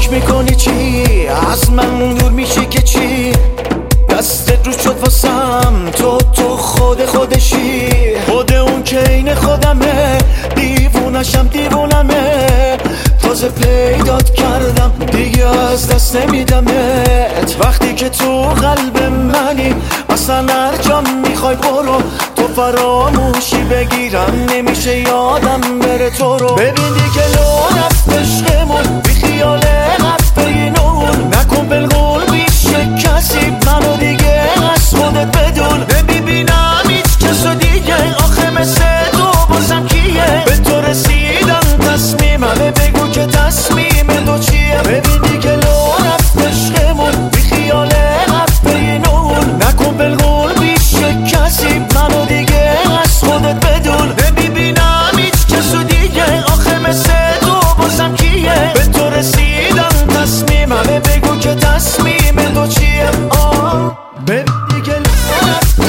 فکر میکنی چی؟ از من دور میشی که چی؟ دستت رو شد واسم تو خودشی، خود اون که این خودمه، دیوونمه، تازه پیدات کردم دیگه از دست نمیدمت. وقتی که تو قلب منی اصلا هر جا میخوای برو، تو فراموشی بگیرم نمیشه یادم بره تو رو. ببین دیگه لو رفت عشقمون بی خیال حرف اینون، نکن بالقول بیشه کسی منو دیگه از خودت بدون. نمیبینم هیچ کسو دیگه آخه مثل تو بازم کیه؟ به تو رسیدم تصمیممه، بگو که تصمیم تو چیه؟ ببین دیگه لو رفت عشقمون بی خیال حرف اینون، نکن بالقول بیشه کسی منو دیگه از خودت بدون. نمیبینم هیچ کسو دیگه آخه مثل تو بازم کیه؟ به تو رسیدم تصمیممه، بگو که تصمیم تو چیه؟ ببین دیگه لو رفت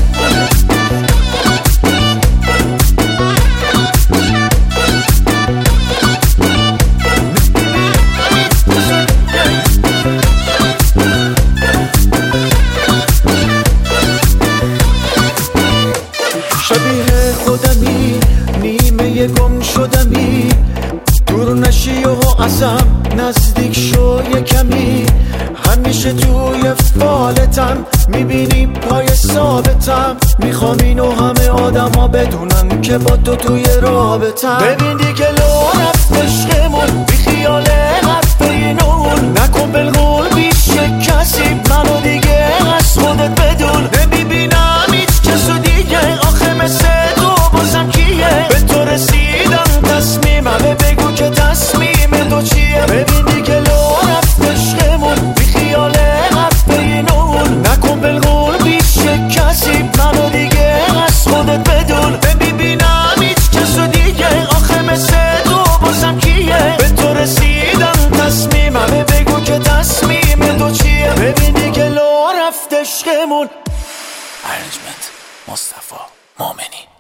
شبیه خودمی، نیمه گم شدمی، دور نشی و ازم نزدیک شو یه کمی. همیشه توی فالتم میبینی پای ثابتم، میخوام اینو همه آدما بدونن که با تو توی رابطم. ببین دیگه لو رفت عشقمون بی خیال حرف اینون، نکن بالقول بیشه کسی منو دیگه از خودت بدون. نمیبینم هیچ کسو دیگه آخه مثل تو بازم کیه؟ به تو رسیدم تصمیممه، بگو که تصمیم تو چیه؟ ببین دیگه لو رفت عشقمون بی خیال حرف اینون، نکن بالقول بیشه کسی منو دیگه از خودت بدون. نمیبینم هیچ کسو دیگه آخه مثل تو بازم کیه؟ به تو رسیدم تصمیممه، بگو که تصمیم تو چیه؟ ببین دیگه لو رفت عشقمون. ارنجمنت مصطفی مومنی.